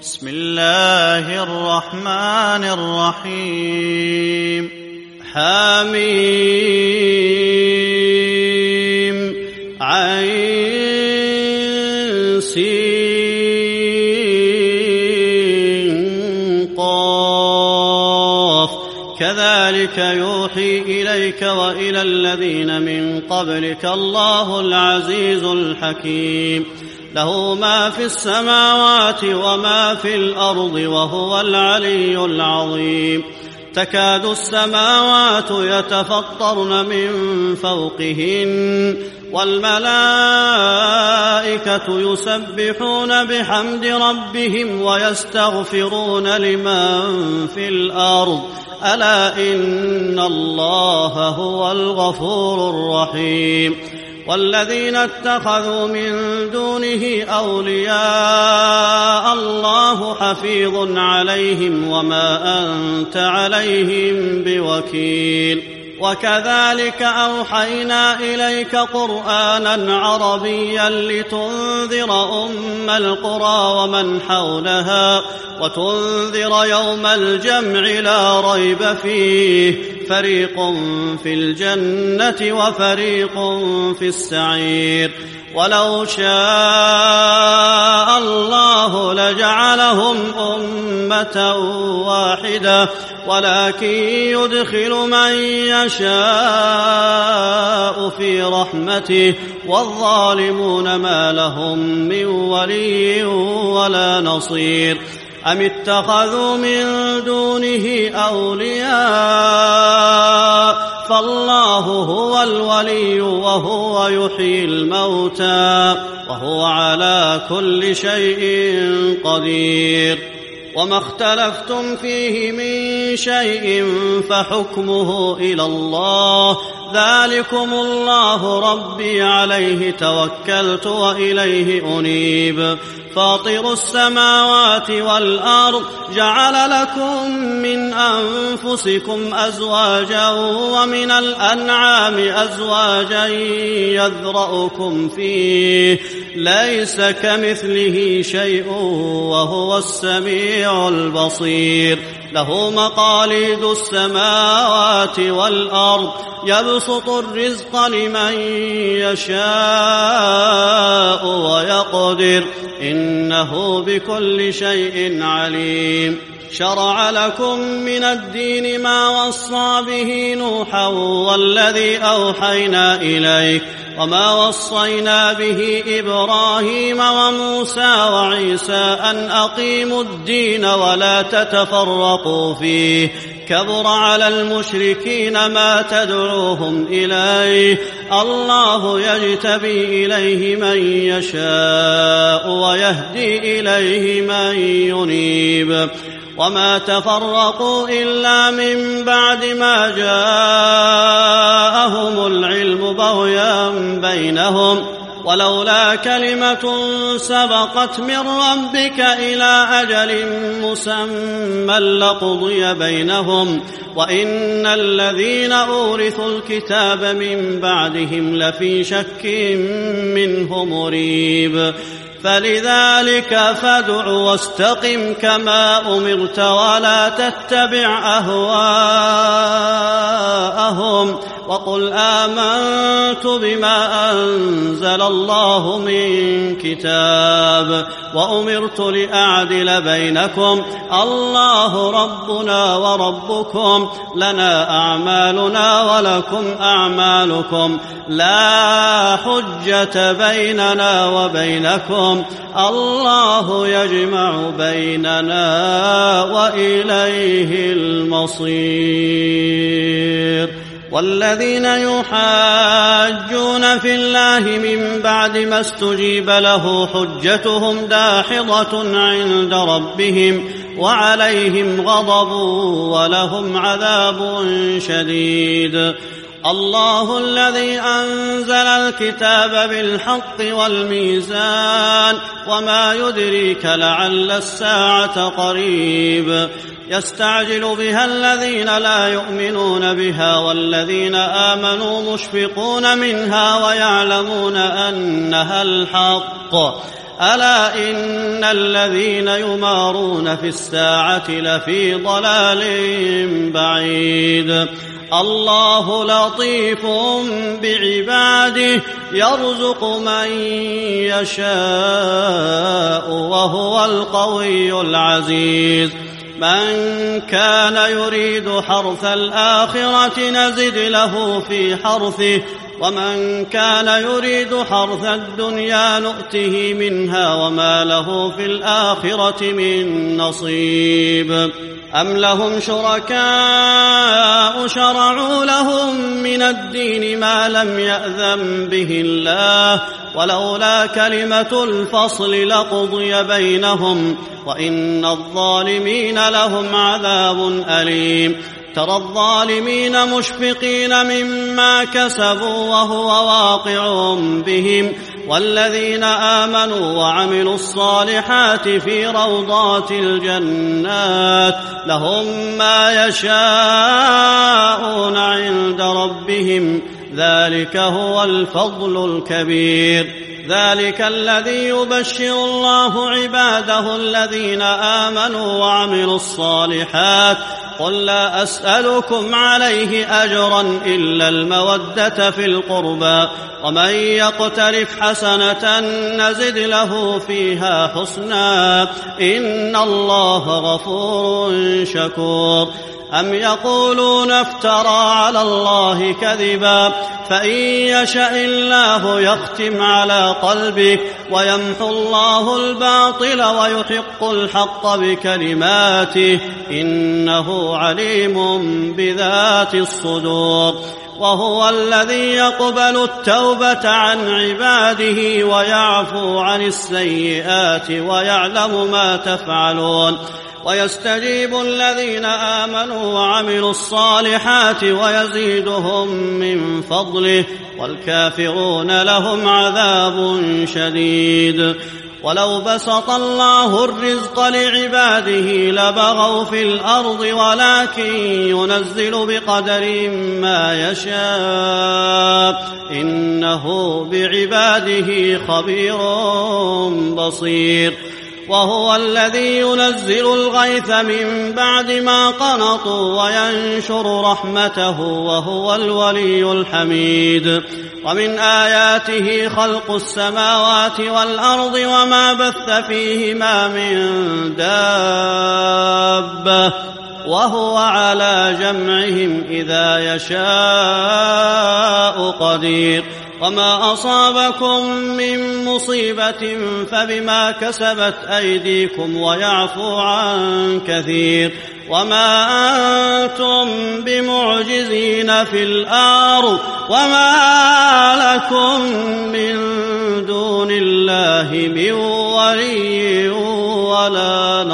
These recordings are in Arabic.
بسم الله الرحمن الرحيم. حميم عين سين قاف كذلك يوحي إليك وإلى الذين من قبلك الله العزيز الحكيم. له ما في السماوات وما في الأرض وهو العلي العظيم. تكاد السماوات يتفطرن من فوقهن والملائكة يسبحون بحمد ربهم ويستغفرون لمن في الأرض ألا إن الله هو الغفور الرحيم. والذين اتخذوا من دونه أولياء الله حفيظ عليهم وما أنت عليهم بوكيل. وكذلك أوحينا إليك قرآنا عربيا لتنذر أم القرى ومن حولها وتنذر يوم الجمع لا ريب فيه فريق في الجنة وفريق في السعير. ولو شاء الله لجعلهم أمة واحدة ولكن يدخل من يشاء في رحمته والظالمون ما لهم من ولي ولا نصير. أم اتخذوا من دونه أولياء فالله هو الولي وهو يحيي الموتى وهو على كل شيء قدير. وما اختلفتم فيه من شيء فحكمه إلى الله ذلكم الله ربي عليه توكلت وإليه أنيب. فاطر السماوات والأرض جعل لكم من أنفسكم أزواجا ومن الأنعام أزواجا يذرأكم فيه ليس كمثله شيء وهو السميع البصير. له مقاليد السماوات والأرض يبسط الرزق لمن يشاء ويقدر إنه بكل شيء عليم. شرع لكم من الدين ما وصى به نوحا والذي أوحينا إليك وما وصينا به إبراهيم وموسى وعيسى أن أقيموا الدين ولا تتفرقوا فيه كبر على المشركين ما تدعوهم إليه الله يجتبي إليه من يشاء ويهدي إليه من ينيب. وما تفرقوا إلا من بعد ما جاءهم العلم بغيا بينهم ولولا كلمة سبقت من ربك إلى أجل مسمى لقضي بينهم وإن الذين أورثوا الكتاب من بعدهم لفي شك منه مريب. فلذلك فادع واستقم كما أمرت ولا تتبع أهواءهم وقل آمنت بما أنزل الله من كتاب وأمرت لأعدل بينكم الله ربنا وربكم لنا أعمالنا ولكم أعمالكم لا حجة بيننا وبينكم الله يجمع بيننا وإليه المصير. والذين يحاجون في الله من بعد ما استجيب له حجتهم داحضة عند ربهم وعليهم غضب ولهم عذاب شديد. الله الذي أنزل الكتاب بالحق والميزان وما يدريك لعل الساعة قريب. يستعجل بها الذين لا يؤمنون بها والذين آمنوا مشفقون منها ويعلمون أنها الحق. ألا إن الذين يمارون في الساعة لفي ضلال بعيد. الله لطيف بعباده يرزق من يشاء وهو القوي العزيز. من كان يريد حرث الآخرة نزد له في حرثه ومن كان يريد حرث الدنيا نؤته منها وما له في الآخرة من نصيب. أم لهم شركاء شرعوا لهم من الدين ما لم يأذن به الله ولولا كلمة الفصل لقضي بينهم وإن الظالمين لهم عذاب أليم. ترى الظالمين مشفقين مما كسبوا وهو واقع بهم والذين آمنوا وعملوا الصالحات في روضات الجنات لهم ما يشاءون عند ربهم ذلك هو الفضل الكبير. ذلك الذي يبشر الله عباده الذين آمنوا وعملوا الصالحات قل لا أسألكم عليه أجرا إلا المودة في القربى ومن يقترف حسنة نزد له فيها حسنا إن الله غفور شكور. أم يقولون افترى على الله كذبا فإن يشاء الله يختم على قلبك ويمحو الله الباطل ويحق الحق بكلماته إنه عليم بذات الصدور. وهو الذي يقبل التوبة عن عباده ويعفو عن السيئات ويعلم ما تفعلون ويستجيب الذين آمنوا وعملوا الصالحات ويزيدهم من فضله والكافرون لهم عذاب شديد. ولو بسط الله الرزق لعباده لبغوا في الأرض ولكن ينزل بقدر ما يشاء إنه بعباده خبير بصير. وهو الذي ينزل الغيث من بعد ما قنطوا وينشر رحمته وهو الولي الحميد. ومن آياته خلق السماوات والأرض وما بث فيهما من دابة وهو على جمعهم إذا يشاء قدير. وما أصابكم من مصيبة فبما كسبت أيديكم ويعفو عن كثير. وما أنتم بمعجزين في الأرض وما لكم من دون الله من ولي ولا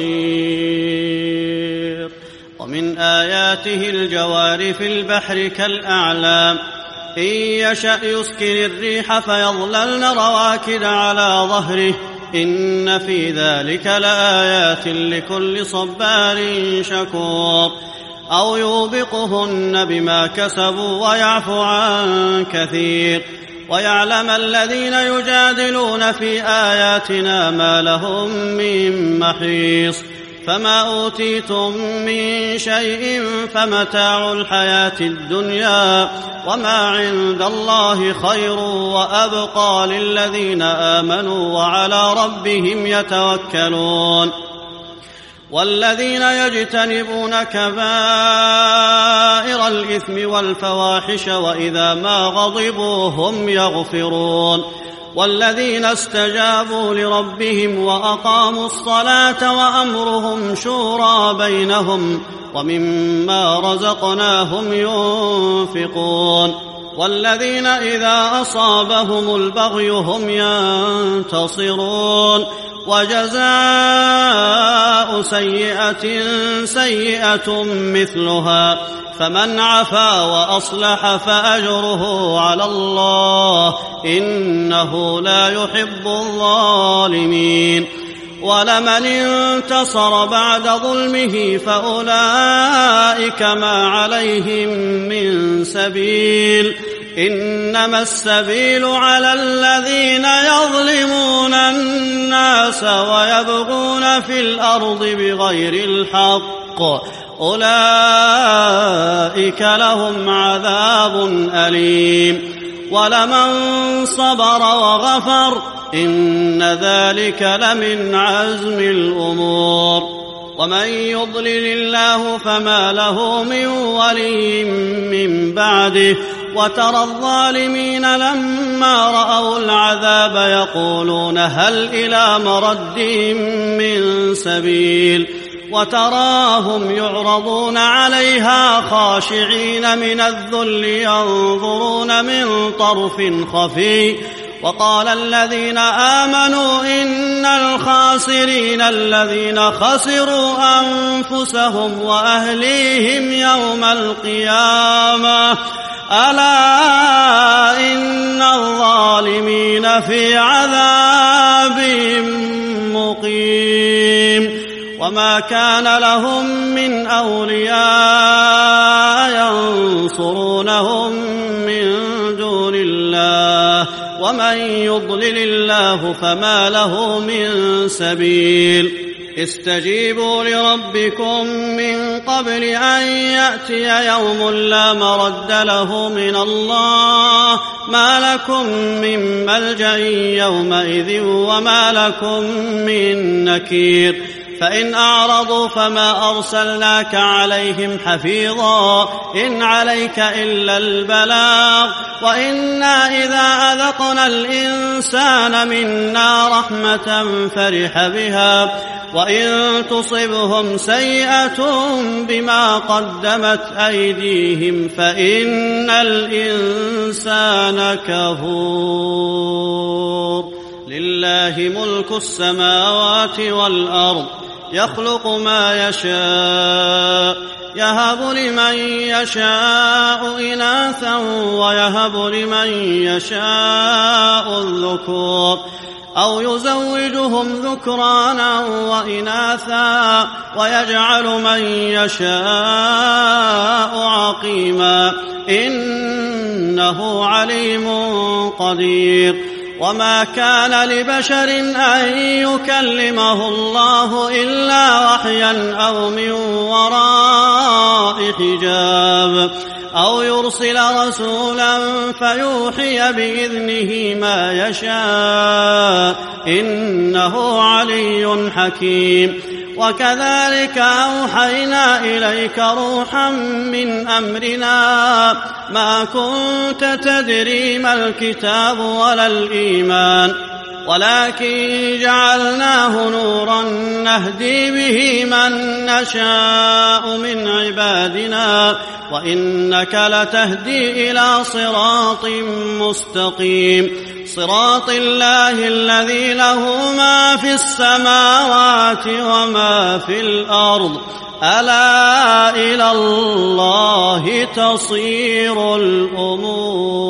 نصير. ومن آياته الجوار في البحر كالأعلام إن يشأ يسكن الريح فيظللن رواكد على ظهره إن في ذلك لآيات لكل صبار شكور. أو يوبقهن بما كسبوا ويعفو عن كثير. ويعلم الذين يجادلون في آياتنا ما لهم من محيص. فما أوتيتم من شيء فمتاع الحياة الدنيا وما عند الله خير وأبقى للذين آمنوا وعلى ربهم يتوكلون. والذين يجتنبون كبائر الإثم والفواحش وإذا ما غضبوا هم يغفرون. والذين استجابوا لربهم وأقاموا الصلاة وأمرهم شورى بينهم ومما رزقناهم ينفقون. والذين إذا أصابهم البغي هم ينتصرون. وجزاء سيئة سيئة مثلها فمن عفا وأصلح فأجره على الله إنه لا يحب الظالمين. ولمن انتصر بعد ظلمه فأولئك ما عليهم من سبيل إنما السبيل على الذين يظلمون الناس ويبغون في الأرض بغير الحق أولئك لهم عذاب أليم ولمن صبر وغفر إن ذلك لمن عزم الأمور ومن يضلل الله فما له من ولي من بعده وترى الظالمين لما رأوا العذاب يقولون هل إلى مرد من سبيل وتراهم يعرضون عليها خاشعين من الذل ينظرون من طرف خفي وقال الذين آمنوا إن الخاسرين الذين خسروا أنفسهم وأهليهم يوم القيامة ألا إن الظالمين في عذاب مقيم وما كان لهم من أولياء ينصرونهم من دون الله ومن يضلل الله فما له من سبيل استجيبوا لربكم من قبل أن يأتي يوم لا مرد له من الله ما لكم من ملجأ يومئذ وما لكم من نكير فإن أعرضوا فما أرسلناك عليهم حفيظا إن عليك إلا البلاغ وإنا إذا أذقنا الإنسان منا رحمة فرح بها وإن تصبهم سيئة بما قدمت أيديهم فإن الإنسان كفور لله ملك السماوات والأرض يخلق ما يشاء يهب لمن يشاء إناثا ويهب لمن يشاء الذكور أو يزوجهم ذكرانا وإناثا ويجعل من يشاء عقيما إنه عليم قدير وما كان لبشر أن يكلمه الله إلا وحيا أو من وراء حجاب أو يرسل رسولا فيوحي بإذنه ما يشاء إنه علي حكيم وكذلك أوحينا إليك روحا من أمرنا ما كنت تدري ما الكتاب ولا الإيمان ولكن جعلناه نورا نهدي به من نشاء من عبادنا وإنك لتهدي إلى صراط مستقيم صراط الله الذي له ما في السماوات وما في الأرض ألا إلى الله تصير الأمور